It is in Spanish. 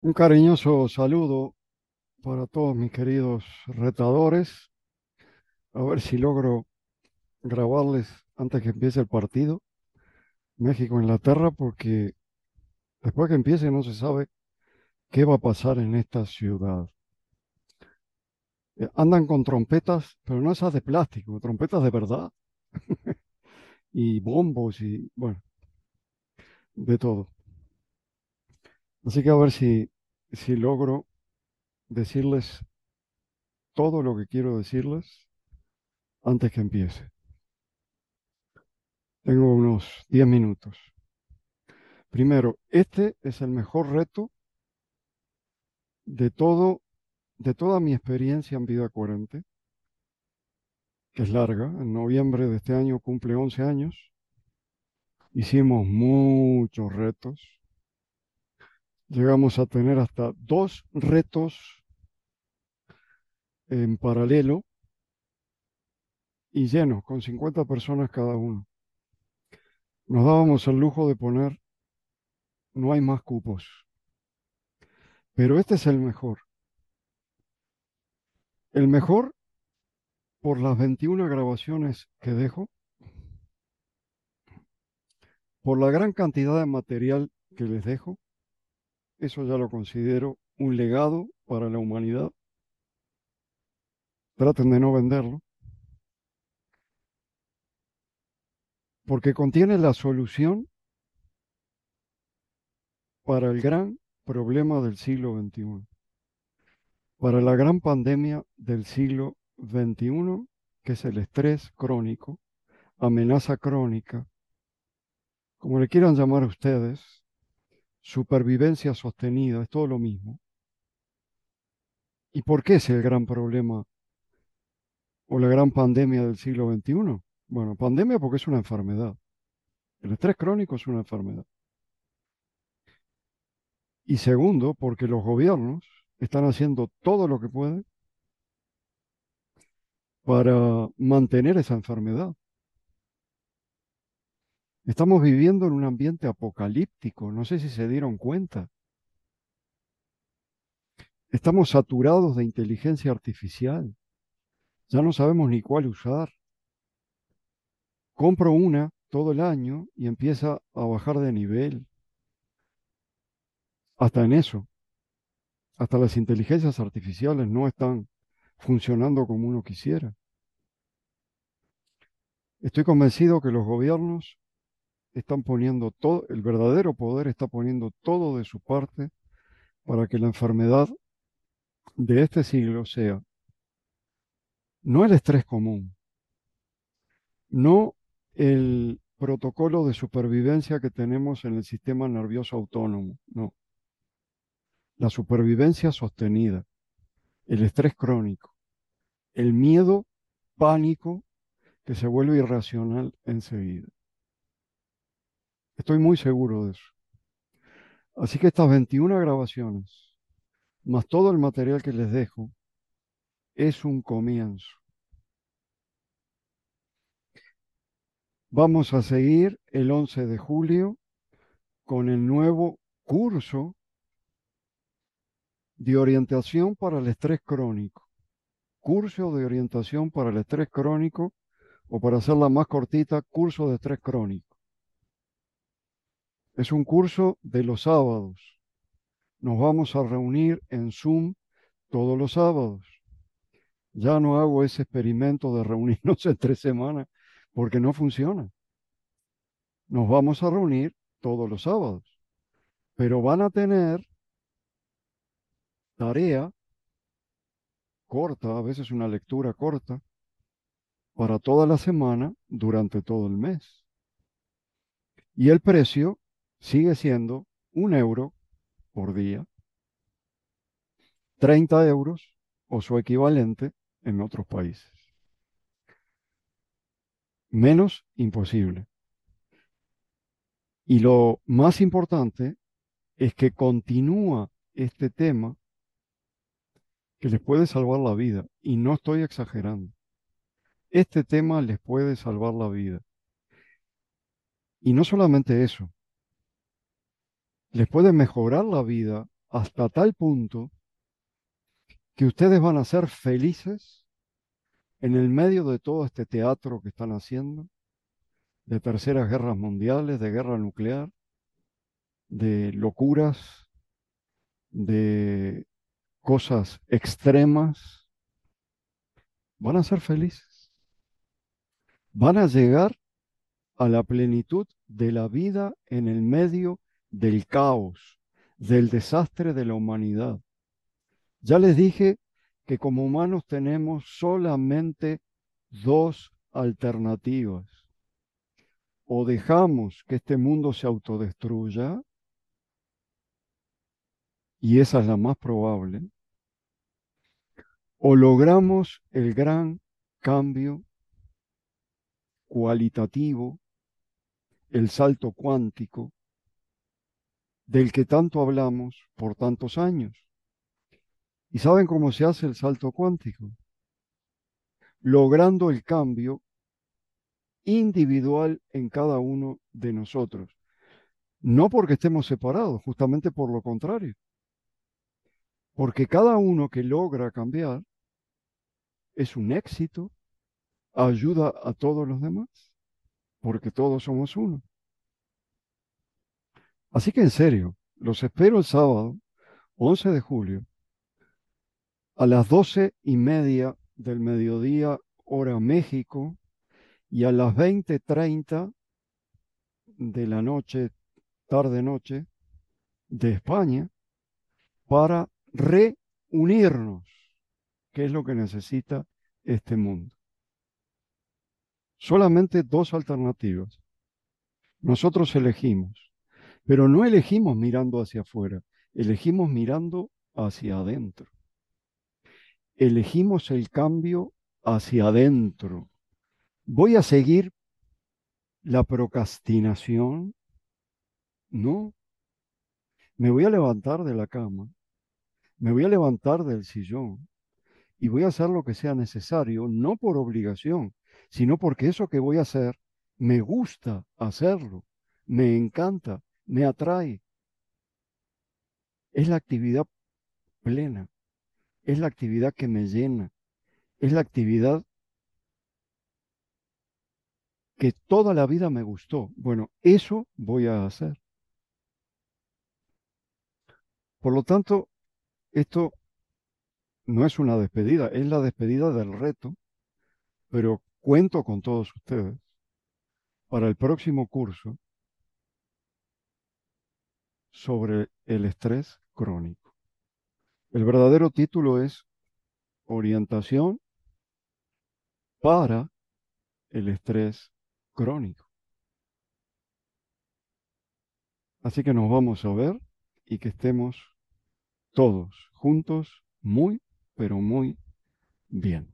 Un cariñoso saludo para todos mis queridos retadores. A ver si logro grabarles antes que empiece el partido México-Inglaterra, porque después que empiece no se sabe qué va a pasar en esta ciudad. Andan con trompetas, pero no esas de plástico, trompetas de verdad, y bombos y, bueno, de todo. Así que a ver si logro decirles todo lo que quiero decirles antes que empiece. Tengo unos 10 minutos. Primero, este es el mejor reto de todo, de toda mi experiencia en vida coherente, que es larga. En noviembre de este año cumple 11 años. Hicimos muchos retos. Llegamos a tener hasta dos retos en paralelo y llenos, con 50 personas cada uno. Nos dábamos el lujo de poner, no hay más cupos, pero este es el mejor. El mejor por las 21 grabaciones que dejo, por la gran cantidad de material que les dejo. Eso ya lo considero un legado para la humanidad. Traten de no venderlo, porque contiene la solución para el gran problema del siglo XXI, para la gran pandemia del siglo XXI, que es el estrés crónico, amenaza crónica, como le quieran llamar a ustedes, supervivencia sostenida, es todo lo mismo. ¿Y por qué es el gran problema o la gran pandemia del siglo XXI? Bueno, pandemia porque es una enfermedad. El estrés crónico es una enfermedad. Y segundo, porque los gobiernos están haciendo todo lo que pueden para mantener esa enfermedad. Estamos viviendo en un ambiente apocalíptico, no sé si se dieron cuenta. Estamos saturados de inteligencia artificial, ya no sabemos ni cuál usar. Compro una todo el año y empieza a bajar de nivel. Hasta en eso, hasta las inteligencias artificiales no están funcionando como uno quisiera. Estoy convencido que los gobiernos están poniendo todo, el verdadero poder está poniendo todo de su parte para que la enfermedad de este siglo sea no el estrés común, no el protocolo de supervivencia que tenemos en el sistema nervioso autónomo, no, la supervivencia sostenida, el estrés crónico, el miedo, pánico que se vuelve irracional enseguida. Estoy muy seguro de eso. Así que estas 21 grabaciones, más todo el material que les dejo, es un comienzo. Vamos a seguir el 11 de julio con el nuevo curso de orientación para el estrés crónico. Curso de orientación para el estrés crónico, o para hacerla más cortita, curso de estrés crónico. Es un curso de los sábados. Nos vamos a reunir en Zoom todos los sábados. Ya no hago ese experimento de reunirnos en 3 semanas porque no funciona. Nos vamos a reunir todos los sábados, pero van a tener tarea corta, a veces una lectura corta, para toda la semana durante todo el mes. Y el precio sigue siendo 1 euro por día, 30 euros o su equivalente en otros países. Menos imposible. Y lo más importante es que continúa este tema que les puede salvar la vida. Y no estoy exagerando. Este tema les puede salvar la vida. Y no solamente eso, les puede mejorar la vida hasta tal punto que ustedes van a ser felices en el medio de todo este teatro que están haciendo, de terceras guerras mundiales, de guerra nuclear, de locuras, de cosas extremas. Van a ser felices. Van a llegar a la plenitud de la vida en el medio del caos, del desastre de la humanidad. Ya les dije que como humanos tenemos solamente dos alternativas. O dejamos que este mundo se autodestruya, y esa es la más probable, o logramos el gran cambio cualitativo, el salto cuántico, del que tanto hablamos por tantos años. ¿Y saben cómo se hace el salto cuántico? Logrando el cambio individual en cada uno de nosotros. No porque estemos separados, justamente por lo contrario. Porque cada uno que logra cambiar es un éxito, ayuda a todos los demás, porque todos somos uno. Así que en serio, los espero el sábado, 11 de julio, a las 12:30 del mediodía, hora México, y a las 20:30 de la noche, tarde-noche, de España, para reunirnos, que es lo que necesita este mundo. Solamente dos alternativas. Nosotros elegimos, pero no elegimos mirando hacia afuera, elegimos mirando hacia adentro. Elegimos el cambio hacia adentro. ¿Voy a seguir la procrastinación? No. Me voy a levantar de la cama, me voy a levantar del sillón y voy a hacer lo que sea necesario, no por obligación, sino porque eso que voy a hacer me gusta hacerlo, me encanta, me atrae. Es la actividad plena, es la actividad que me llena, es la actividad que toda la vida me gustó. Bueno, eso voy a hacer. Por lo tanto, esto no es una despedida, es la despedida del reto, pero cuento con todos ustedes para el próximo curso sobre el estrés crónico. El verdadero título es Orientación para el estrés crónico. Así que nos vamos a ver y que estemos todos juntos muy, pero muy bien.